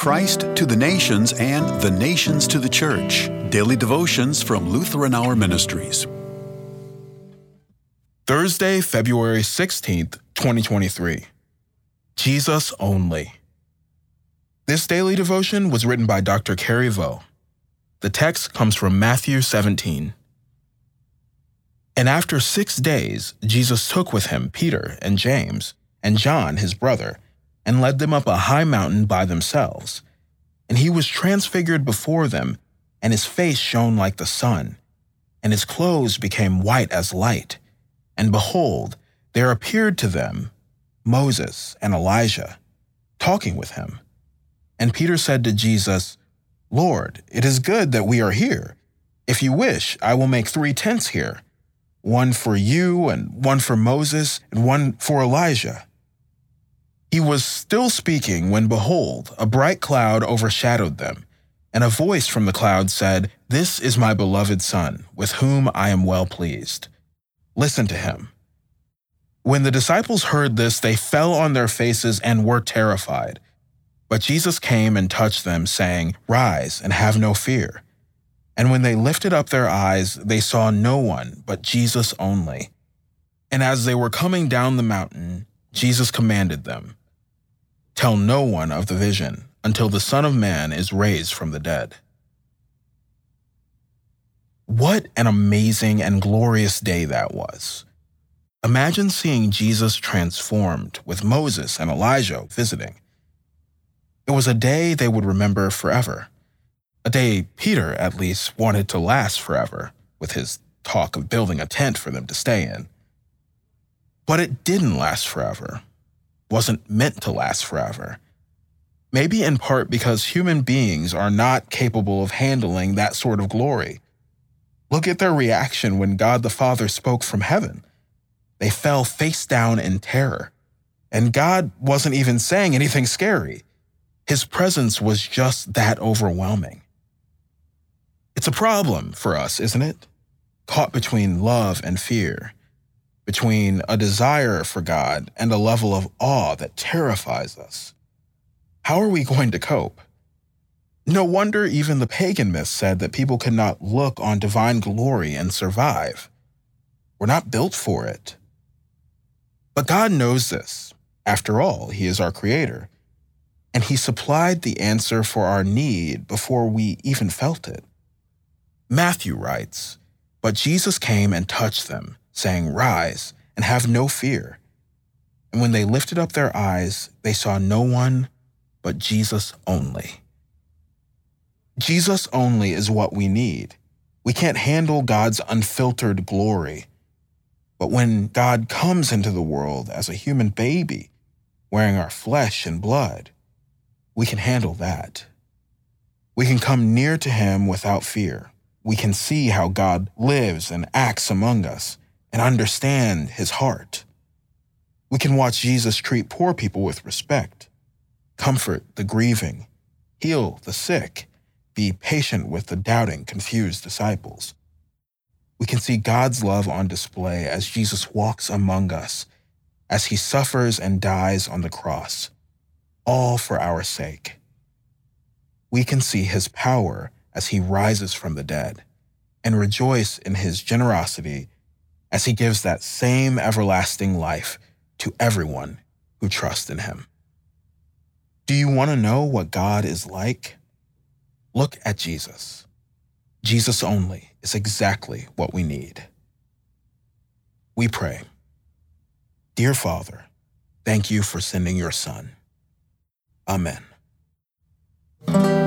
Christ to the nations and the nations to the church. Daily devotions from Lutheran Hour Ministries. Thursday, February 16th, 2023. Jesus Only. This daily devotion was written by Dr. Carrie Vo. The text comes from Matthew 17. And after 6 days, Jesus took with him Peter and James and John his brother, and led them up a high mountain by themselves. And he was transfigured before them, and his face shone like the sun, and his clothes became white as light. And behold, there appeared to them Moses and Elijah, talking with him. And Peter said to Jesus, "Lord, it is good that we are here. If you wish, I will make 3 tents here, one for you, and one for Moses, and one for Elijah." He was still speaking when, behold, a bright cloud overshadowed them, and a voice from the cloud said, "This is my beloved Son, with whom I am well pleased. Listen to him." When the disciples heard this, they fell on their faces and were terrified. But Jesus came and touched them, saying, "Rise and have no fear." And when they lifted up their eyes, they saw no one but Jesus only. And as they were coming down the mountain, Jesus commanded them, "Tell no one of the vision until the Son of Man is raised from the dead." What an amazing and glorious day that was. Imagine seeing Jesus transformed with Moses and Elijah visiting. It was a day they would remember forever. A day Peter, at least, wanted to last forever, with his talk of building a tent for them to stay in. But it didn't last forever. Wasn't meant to last forever. Maybe in part because human beings are not capable of handling that sort of glory. Look at their reaction when God the Father spoke from heaven. They fell face down in terror. And God wasn't even saying anything scary. His presence was just that overwhelming. It's a problem for us, isn't it? Caught between love and fear. Between a desire for God and a level of awe that terrifies us. How are we going to cope? No wonder even the pagan myths said that people could not look on divine glory and survive. We're not built for it. But God knows this. After all, He is our Creator. And He supplied the answer for our need before we even felt it. Matthew writes, "But Jesus came and touched them, saying, 'Rise and have no fear.' And when they lifted up their eyes, they saw no one but Jesus only." Jesus only is what we need. We can't handle God's unfiltered glory. But when God comes into the world as a human baby, wearing our flesh and blood, we can handle that. We can come near to Him without fear. We can see how God lives and acts among us, and understand His heart. We can watch Jesus treat poor people with respect, comfort the grieving, heal the sick, be patient with the doubting, confused disciples. We can see God's love on display as Jesus walks among us, as He suffers and dies on the cross, all for our sake. We can see His power as He rises from the dead, and rejoice in His generosity as He gives that same everlasting life to everyone who trusts in Him. Do you want to know what God is like? Look at Jesus. Jesus only is exactly what we need. We pray. Dear Father, thank You for sending Your Son. Amen.